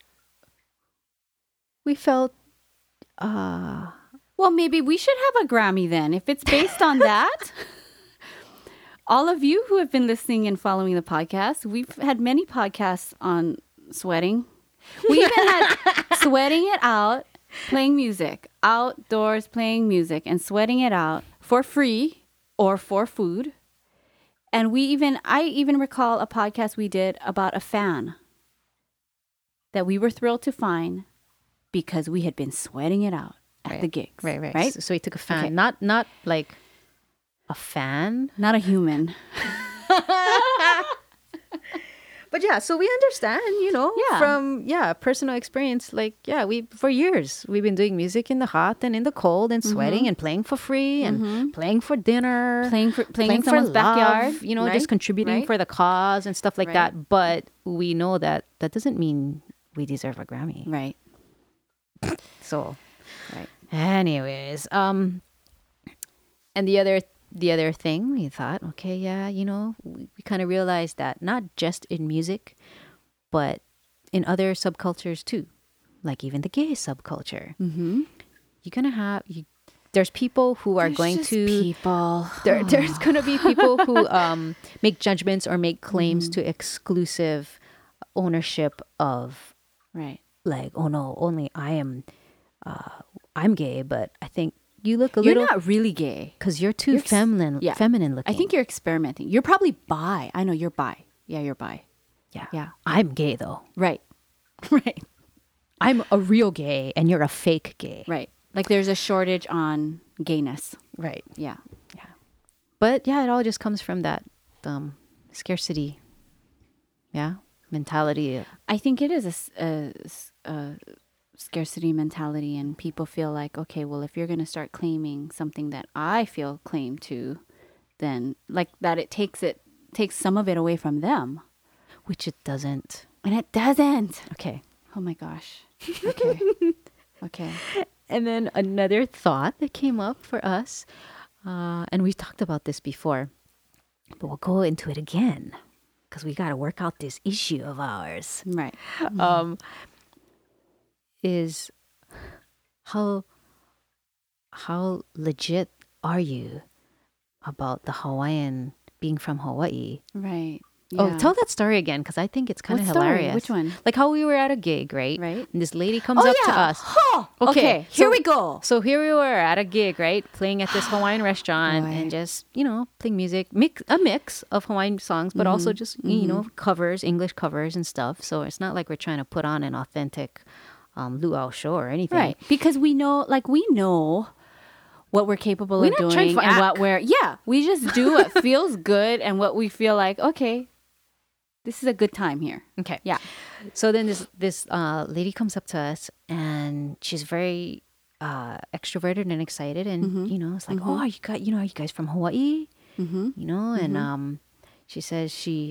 we felt, uh, Well, maybe we should have a Grammy then. If it's based on that, all of you who have been listening and following the podcast, we've had many podcasts on sweating. We even had sweating it out, playing music, outdoors playing music and sweating it out for free or for food. And I even recall a podcast we did about a fan that we were thrilled to find because we had been sweating it out at the gigs. right. So he took a fan, Okay. not like a fan, Not a human. but so we understand, Yeah. from personal experience. Like, we for years we've been doing music in the hot and in the cold and sweating and playing for free and playing for dinner, Playing in for someone's love, backyard. just right? contributing Right? for the cause and stuff like Right. that. But we know that doesn't mean we deserve a Grammy. Right. So, Right. anyways, and the other thing we thought, okay, we kind of realized that not just in music, but in other subcultures too, like even the gay subculture. Mm-hmm. You're gonna have there's people who are going to people. there's gonna be people who make judgments or make claims to exclusive ownership of, Right. like, oh no, only I'm gay, but I think you look a You're little, not really gay. because you're too You're ex- feminine yeah. feminine looking. I think you're experimenting. You're probably bi. I know you're bi. Yeah, you're bi. yeah. Yeah. I'm gay though. Right. Right. I'm a real gay and you're a fake gay. Right. Like there's a shortage on gayness. Right. Yeah. But it all just comes from that scarcity mentality. I think it is a scarcity mentality, and people feel like, okay, well, if you're going to start claiming something that I feel claim to, then like that it takes some of it away from them, Which it doesn't. and it doesn't. Okay. Oh my gosh. Okay. Okay. And then another thought that came up for us, and we've talked about this before, but we'll go into it again because we got to work out this issue of ours. Right. Is how legit are you about the Hawaiian being from Hawaii? Right. Oh, Yeah. tell that story again because I think it's kind of What story? hilarious. Which one? Like how we were at a gig, right? Right. And this lady comes up to us. Oh, okay. Here so- we go. So here we were at a gig, right? Playing at this Hawaiian restaurant Boy. and just, playing music, a mix of Hawaiian songs, but also just, covers, English covers and stuff. So it's not like we're trying to put on an authentic luau show or anything. Right. Because we know what we're capable We're of not trying doing to and act. we just do what feels good and what we feel like, okay, this is a good time here. Okay. Yeah. So then this lady comes up to us and she's very extroverted and excited and it's like, oh, are you guys from Hawaii? And she says she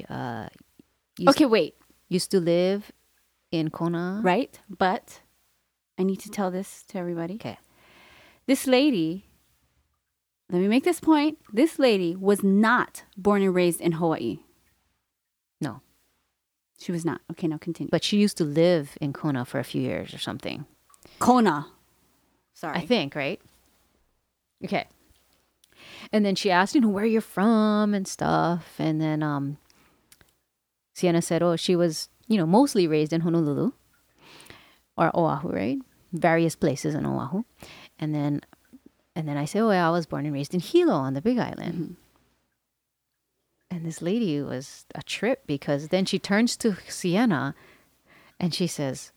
used to live in Kona. Right. But I need to tell this to everybody. Okay. This lady, let me make this point. This lady was not born and raised in Hawaii. No. She was not. Okay, now continue. But she used to live in Kona for a few years or something. Kona. Sorry. I think, right? Okay. And then she asked, where you're from and stuff. And then Sienna said, oh, she was, mostly raised in Honolulu or Oahu, right? Various places in Oahu. And then I said, oh, yeah, I was born and raised in Hilo on the Big Island. Mm-hmm. And this lady was a trip because then she turns to Sienna and she says,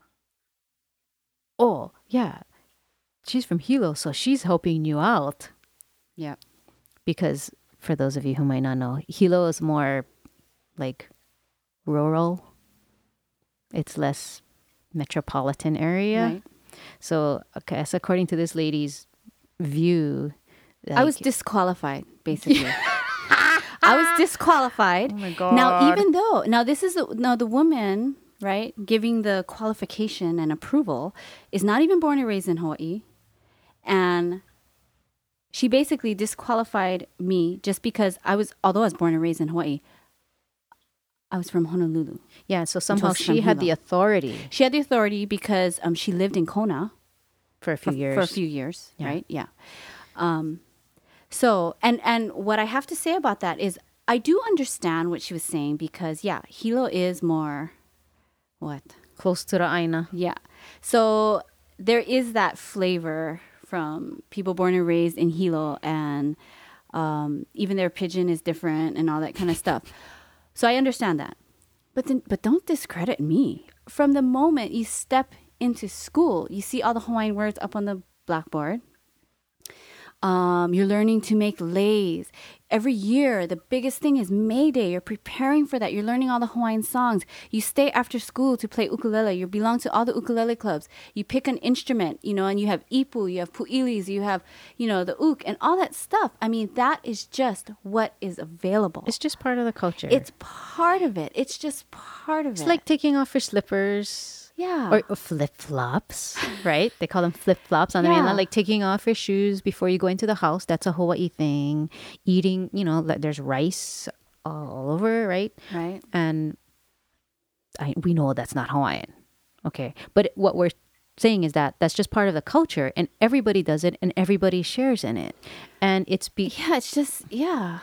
oh, yeah, she's from Hilo, so she's helping you out. Yeah. Because for those of you who might not know, Hilo is more like rural. It's less metropolitan area. Right. So, okay, so according to this lady's view, I was like- disqualified, basically. I was disqualified. Oh my God. Now, even though this is the woman, right, giving the qualification and approval is not even born and raised in Hawaii, and she basically disqualified me just because although I was born and raised in Hawaii, I was from Honolulu. Yeah, so somehow was from she had the Hilo. authority She had the authority because she lived in Kona for a few years. for a few years, Yeah. right? Yeah. So and what I have to say about that is I do understand what she was saying because Hilo is more what? Close to the Aina. Yeah. So there is that flavor from people born and raised in Hilo, and even their pidgin is different and all that kind of stuff. So I understand that. But don't discredit me. From the moment you step into school, you see all the Hawaiian words up on the blackboard. You're learning to make leis. Every year, the biggest thing is May Day. You're preparing for that. You're learning all the Hawaiian songs. You stay after school to play ukulele. You belong to all the ukulele clubs. You pick an instrument, and you have ipu, you have pu'ilis, you have, the uk, and all that stuff. I mean, that is just what is available. It's just part of the culture. It's part of it. It's just part of it. It's like taking off your slippers. Yeah. Or flip-flops, right? They call them flip-flops on the Yeah. mainland. Like taking off your shoes before you go into the house. That's a Hawaii thing. Eating, there's rice all over, right? Right. And we know that's not Hawaiian. Okay. But what we're saying is that that's just part of the culture and everybody does it and everybody shares in it. And it's Yeah, it's just, yeah.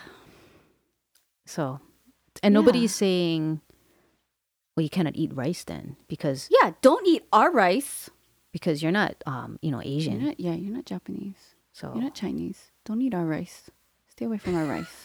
so, and nobody's Yeah. saying, well, you cannot eat rice then because Yeah, don't eat our rice. you're not, Asian. You're not Japanese. So You're not Chinese. Don't eat our rice. Stay away from our rice.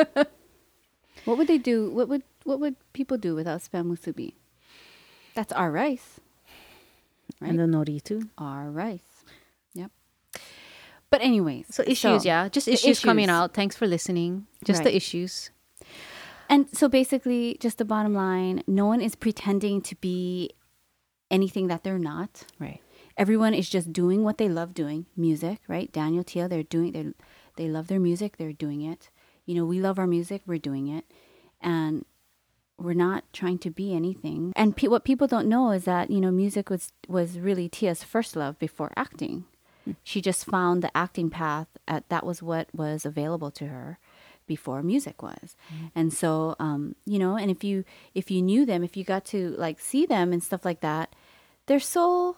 What would they do? What would people do without spam musubi? That's our rice. Right? and the nori too. Our rice. Yep. But anyways. So issues, yeah, just issues coming issues. out. Thanks for listening. Just the Right. issues. And so basically, just the bottom line, no one is pretending to be anything that they're not. Right. Everyone is just doing what they love doing. Music, right? Daniel, Tia, they love their music. They're doing it. We love our music. We're doing it. And we're not trying to be anything. And what people don't know is that, music was really Tia's first love before acting. She just found the acting path. That was what was available to her before music was. And so, and if you knew them, if you got to like see them and stuff like that, they're so,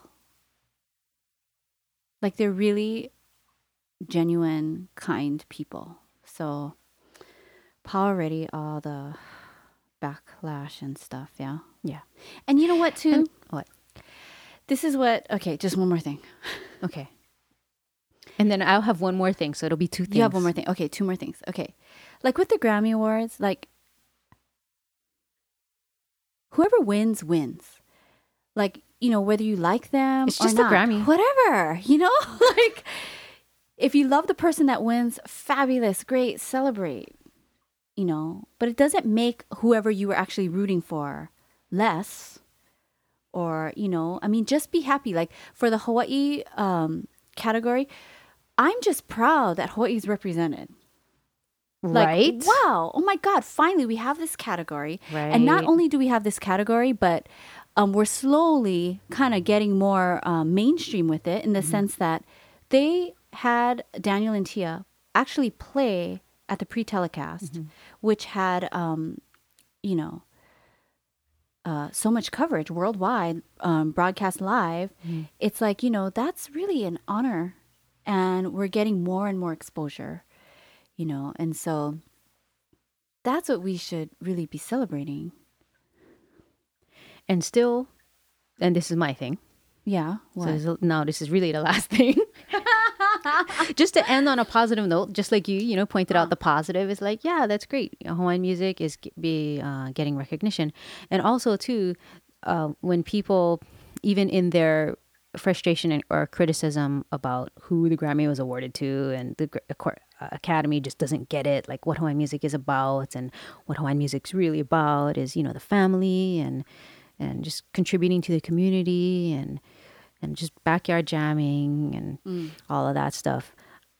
like, they're really genuine, kind people. So Paul already all the backlash and stuff. Yeah. Yeah. And you know what too? And what? This is what, okay, just one more thing. Okay. And then I'll have one more thing, so it'll be two things. You have one more thing. Okay, two more things. Okay. Like with the Grammy Awards, like whoever wins, wins. Like, whether you like them It's or just a not, Grammy. whatever, like if you love the person that wins, fabulous, great, celebrate, but it doesn't make whoever you were actually rooting for less or, just be happy. Like for the Hawaii category, I'm just proud that Hawaii is represented. Like, Right? wow. Oh my God. Finally, we have this category. Right. And not only do we have this category, but we're slowly kind of getting more mainstream with it in the sense that they had Daniel and Tia actually play at the pre-telecast, which had, so much coverage worldwide, broadcast live. It's like, that's really an honor. And we're getting more and more exposure. And so that's what we should really be celebrating, And still, and this is my thing. Yeah. So What? now this is really the last thing. Just to end on a positive note, just like you pointed out the positive is like, yeah, that's great. Hawaiian music is getting recognition. And also too, when people, even in their frustration or criticism about who the Grammy was awarded to, and the Academy just doesn't get it, like what Hawaiian music is about, and what Hawaiian music's really about is the family and just contributing to the community and just backyard jamming and all of that stuff.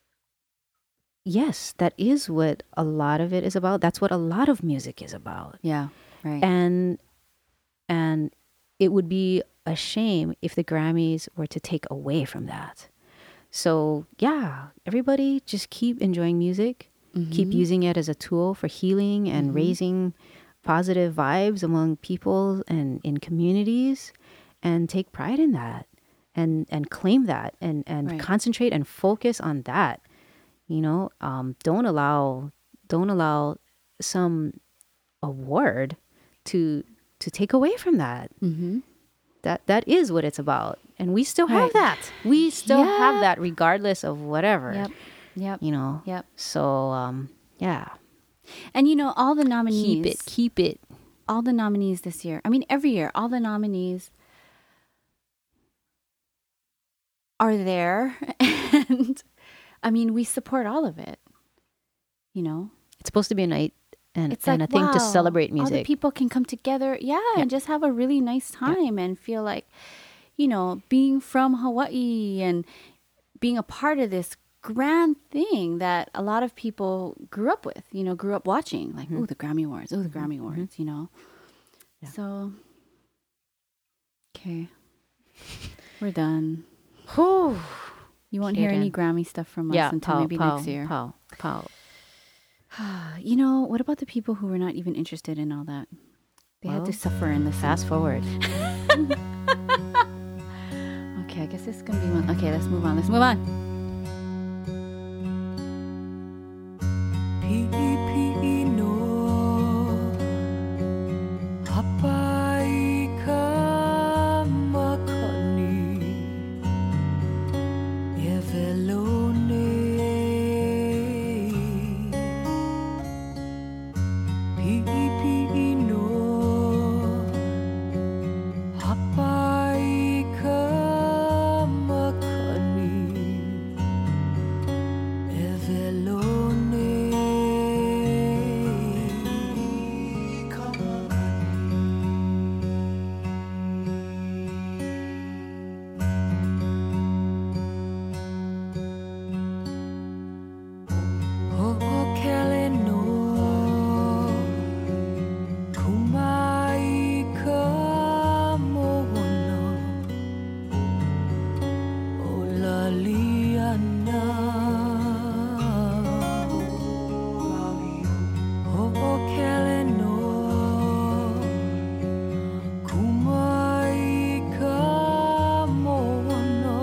Yes, that is what a lot of it is about. That's what a lot of music is about. Yeah. Right. And it would be a shame if the Grammys were to take away from that. So, yeah, everybody just keep enjoying music, keep using it as a tool for healing and raising positive vibes among people and in communities, and take pride in that and claim that and Right. concentrate and focus on that. Don't allow some award to take away from that. That is what it's about, and we still have Right. that. We still have Yeah. that regardless of whatever. Yep. Yep. Yep. So yeah, And all the nominees. keep it. All the nominees this year. I mean, every year, all the nominees are there, and I mean, we support all of it. It's supposed to be a night and It's like a thing to wow, celebrate All the music. people can come together, and just have a really nice time and feel like, being from Hawaii and being a part of this grand thing that a lot of people grew up with, grew up watching, like, oh, the Grammy Awards, the Grammy Awards, Yeah. So, okay, we're done. Whew. You won't Okay, hear any then. Grammy stuff from us Yeah, until pow, maybe pow, next year. Pow, pow. What about the people who were not even interested in all that? They had to Well, suffer in the Fast forward. Okay, I guess this is gonna be one. Okay, let's move on. Let's move on. Pi'ipino hapai ka makani evelone Pi'ipino hapai ka makani evelone Ho'okele no kumai ka mo'ono o laliana Ho'okele no kumai ka mo'ono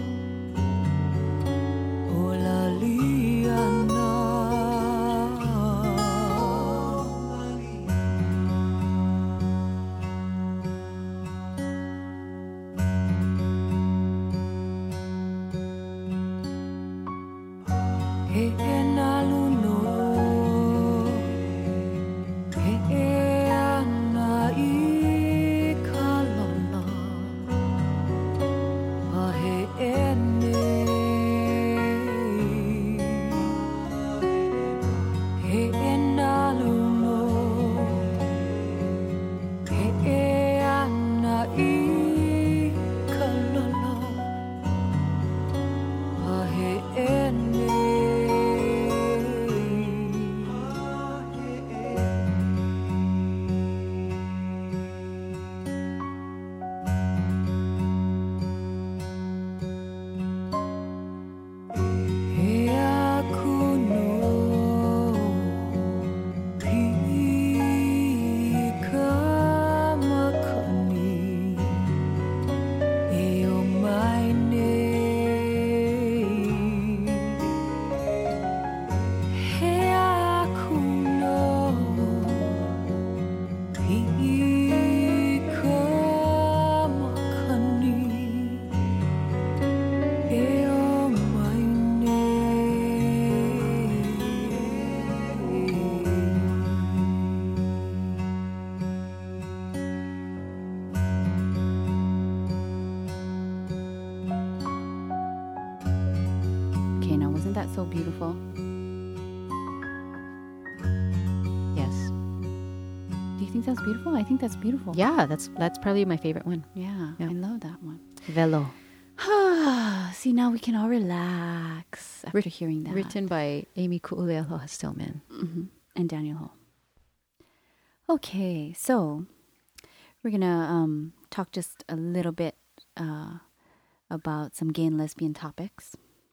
o laliana He nalu no He ana I kalona A he ene He nalu no He ana I kalona A he ene He aku no that so beautiful? Yes. Do you think that's beautiful? I think that's beautiful. Yeah, that's probably my favorite one. Yeah, Yeah. I love that one. Velo. See, now we can all relax after hearing that. Written by Amy Ku'ulealoha Stillman. And Daniel Ho. Okay, so we're gonna talk just a little bit about some gay and lesbian topics.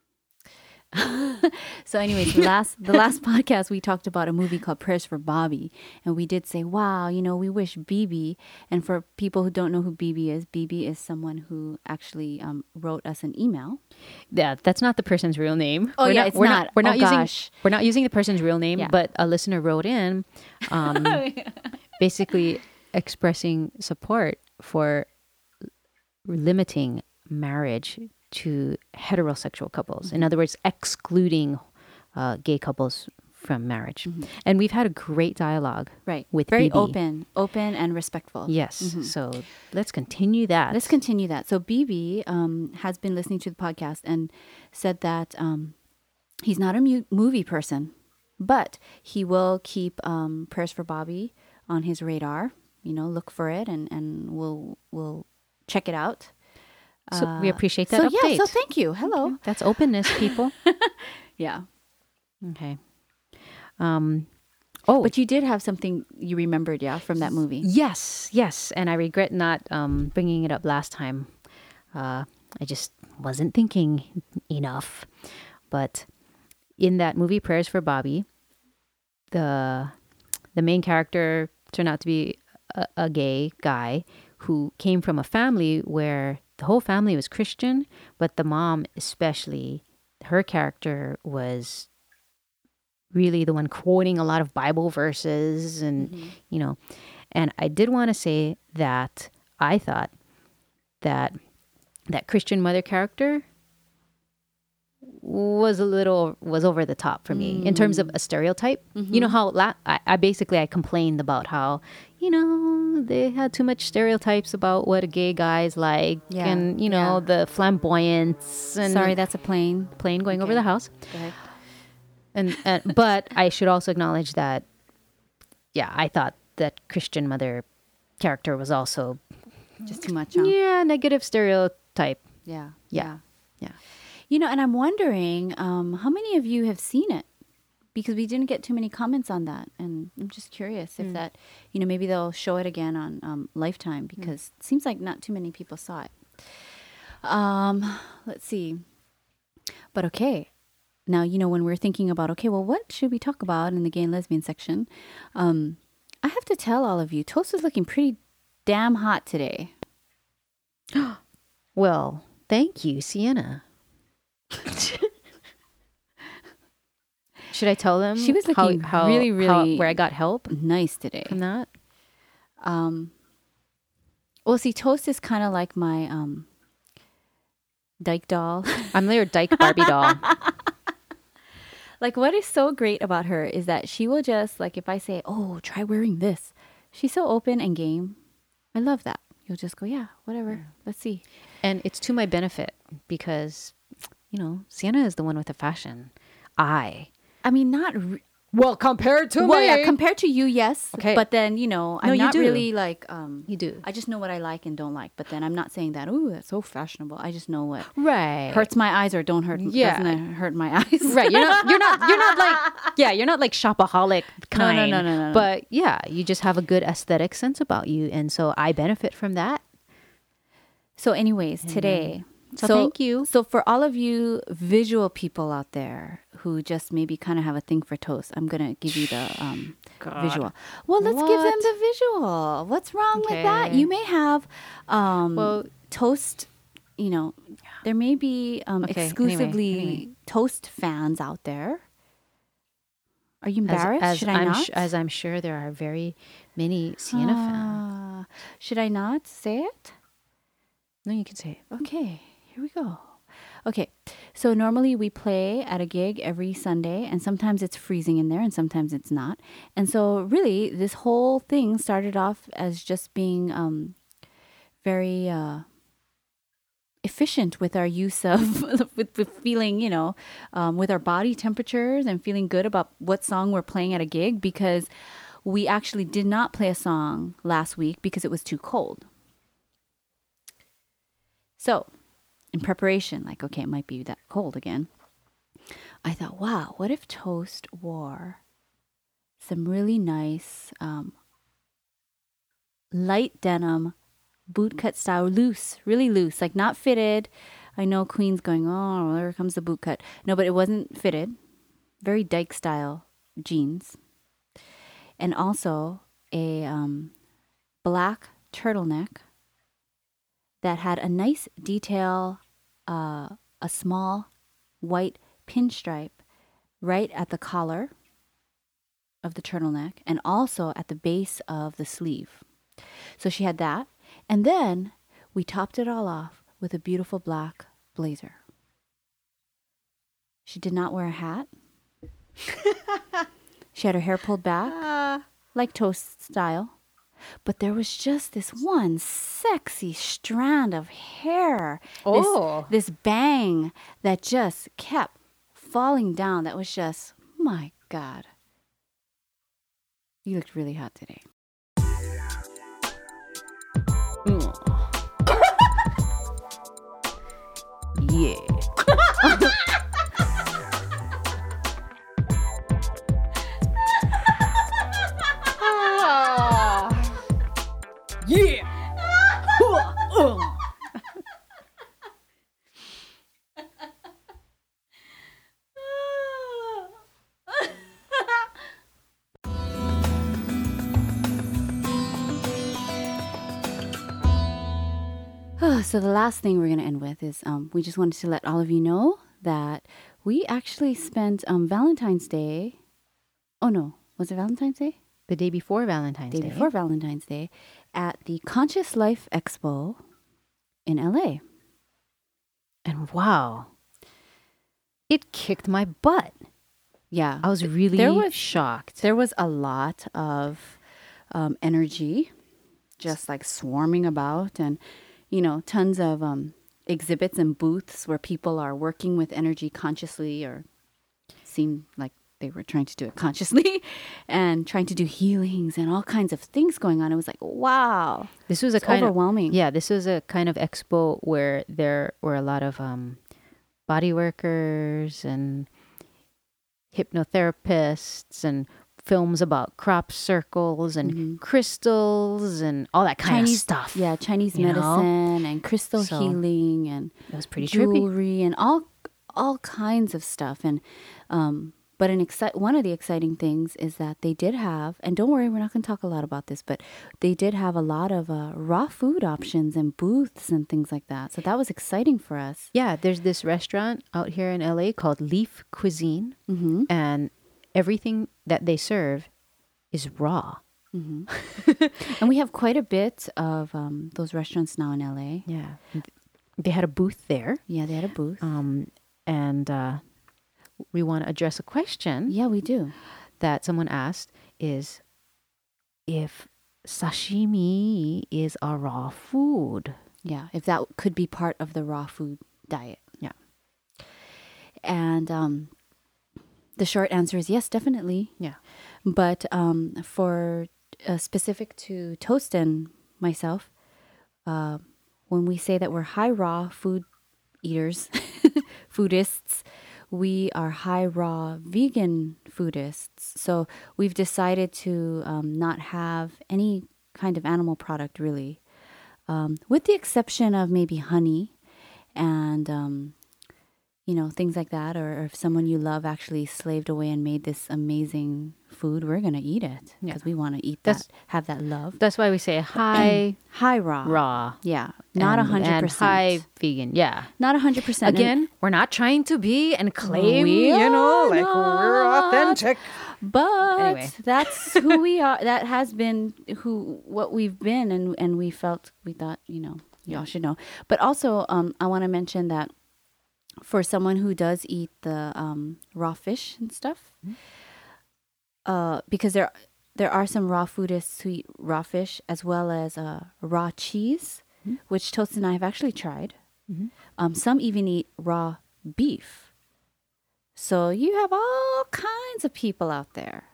So anyways, the last podcast we talked about a movie called Prayers for Bobby, and we did say, wow, we wish BB, and for people who don't know who BB is someone who actually wrote us an email. Yeah, that's not the person's real name. Oh, yeah, it's not. We're not Oh, using. gosh. We're not using the person's real name, Yeah. but a listener wrote in, basically expressing support for limiting marriage to heterosexual couples. In other words, excluding gay couples from marriage. And we've had a great dialogue. Right. With very BB. open and respectful. Yes. So let's continue that. Let's continue that. So BB has been listening to the podcast and said that he's not a movie person, but he will keep Prayers for Bobby on his radar. Look for it and we'll check it out. So we appreciate that So update. yeah, so thank you. Hello. That's openness, people. Yeah. Okay. But you did have something you remembered, yeah, from that movie. Yes, and I regret not bringing it up last time. I just wasn't thinking enough. But in that movie, Prayers for Bobby, the main character turned out to be a gay guy who came from a family where the whole family was Christian, but the mom especially, her character was really the one quoting a lot of Bible verses and, and I did want to say that I thought that Christian mother character was over the top for me in terms of a stereotype. You know how I complained about how, they had too much stereotypes about what a gay guy is like and, the flamboyance and Sorry, that's a plane. plane going over the house. Go ahead. And but I should also acknowledge that, I thought that Christian mother character was also Just too much, huh? negative stereotype. Yeah. Yeah. And I'm wondering how many of you have seen it? Because we didn't get too many comments on that. And I'm just curious if that, maybe they'll show it again on Lifetime because it seems like not too many people saw it. Let's see. But okay. Now, when we're thinking about, okay, well, what should we talk about in the gay and lesbian section? I have to tell all of you, Toast is looking pretty damn hot today. Well, thank you, Sienna. Should I tell them? She was looking really where I got help nice today. from that? Well, see, Toast is kind of like my dyke doll. I'm your dyke Barbie doll. Like, what is so great about her is that she will just, like, if I say, oh, try wearing this, she's so open and game. I love that. You'll just go, yeah, whatever. Let's see. And it's to my benefit because, Sienna is the one with the fashion. I mean, not... Well, compared to Well, me. yeah, compared to you, yes. Okay. But then, I'm you not do. really like... You do. I just know what I like and don't like. But then I'm not saying that, ooh, that's so fashionable. I just know what Right. hurts my eyes or doesn't hurt my eyes. Right. You're not like shopaholic kind. No. But yeah, you just have a good aesthetic sense about you. And so I benefit from that. So anyways, today... So thank you. So for all of you visual people out there who just maybe kind of have a thing for Toast, I'm going to give you the visual. Well, let's give them the visual. What's wrong with that? Okay. You may have Toast, there may be exclusively anyway. Toast fans out there. Are you embarrassed? Should I not? As I'm sure there are very many Sienna fans. Should I not say it? No, you can say it. Okay, here we go. Okay, so normally we play at a gig every Sunday, and sometimes it's freezing in there, and sometimes it's not. And so really, this whole thing started off as just being very efficient with our use of with feeling, with our body temperatures and feeling good about what song we're playing at a gig, because we actually did not play a song last week because it was too cold. So in preparation, like, okay, it might be that cold again, I thought, wow, what if Toast wore some really nice light denim bootcut style, really loose, like not fitted. I know Queen's going, oh, there comes the bootcut. No, but it wasn't fitted. Very dyke style jeans. And also a black turtleneck that had a nice detail, a small white pinstripe right at the collar of the turtleneck and also at the base of the sleeve. So she had that. And then we topped it all off with a beautiful black blazer. She did not wear a hat. She had her hair pulled back, like Toast style. But there was just this one sexy strand of hair. Oh. This bang that just kept falling down. That was just, my God. You looked really hot today. Yeah. Yeah. So the last thing we're going to end with is we just wanted to let all of you know that we actually spent Valentine's Day. Oh, no. Was it Valentine's Day? The day before Valentine's Day. Day before Valentine's Day at the Conscious Life Expo in LA. And wow, it kicked my butt. Yeah. I was really shocked. There was a lot of energy just like swarming about, and, tons of exhibits and booths where people are working with energy consciously, or seem like they were trying to do it consciously and trying to do healings and all kinds of things going on. It was like, wow. This was overwhelming. This was a kind of expo where there were a lot of body workers and hypnotherapists and films about crop circles and crystals and all that kind of stuff. Yeah, Chinese medicine and crystal healing, and it was pretty jewelry and all kinds of stuff. And but one of the exciting things is that they did have, and don't worry, we're not going to talk a lot about this, but they did have a lot of raw food options and booths and things like that. So that was exciting for us. Yeah, there's this restaurant out here in LA called Leaf Cuisine, and everything that they serve is raw. And we have quite a bit of those restaurants now in LA. Yeah. They had a booth there. Yeah, they had a booth. And we want to address a question. Yeah, we do. That someone asked is if sashimi is a raw food. Yeah, if that could be part of the raw food diet. Yeah. And the short answer is yes, definitely. Yeah. But for specific to Toast and myself, when we say that we're high raw food eaters, foodists, we are high raw vegan foodists. So we've decided to not have any kind of animal product really, with the exception of maybe honey and things like that. Or if someone you love actually slaved away and made this amazing food, we're gonna eat it because we want to eat that, have that love. That's why we say high raw. Raw. Yeah, not 100%. And high vegan. Yeah, not 100%. Again, we're not trying to be and claim, we're we're authentic. But anyway, that's who we are. That has been what we've been, and we thought y'all should know. But also, I want to mention that for someone who does eat the raw fish and stuff, because there are some raw foodists who eat raw fish as well as raw cheese, which Toast and I have actually tried. Some even eat raw beef. So you have all kinds of people out there.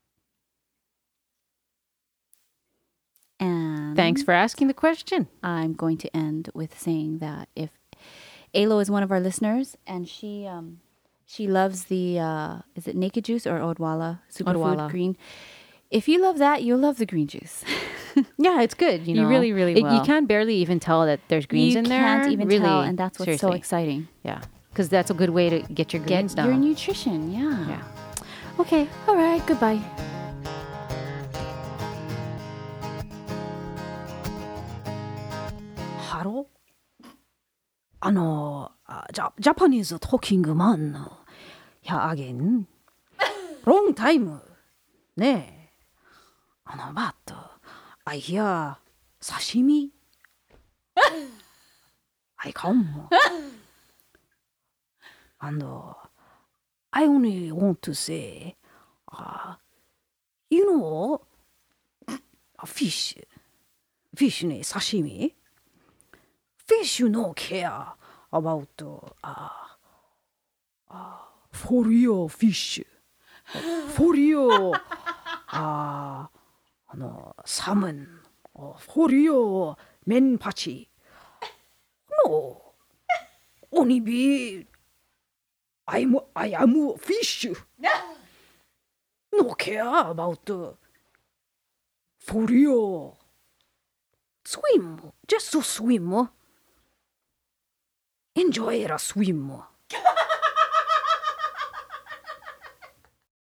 And Thanks for asking the question. I'm going to end with saying that if Alo is one of our listeners and she loves the is it naked juice or Odwalla superfood Odwalla. green. If you love that, you'll love the green juice. Yeah, it's good. You know, really, really You will. can barely even tell that there's greens you in there. can't even really, tell, and that's what's so seriously. exciting. Yeah, because that's a good way to get your Get greens down. your nutrition, yeah. Yeah. Okay. All right, goodbye. ハロージャパニーズトーキングマンのやあげんロングタイムねえバットI hear 刺身I come and I only want to say you know fish ね刺身Fish no care about for your fish. For your salmon. For your men patchy. No. Only be I am fish. No care about for your swim. Just to swim. Enjoy a swim.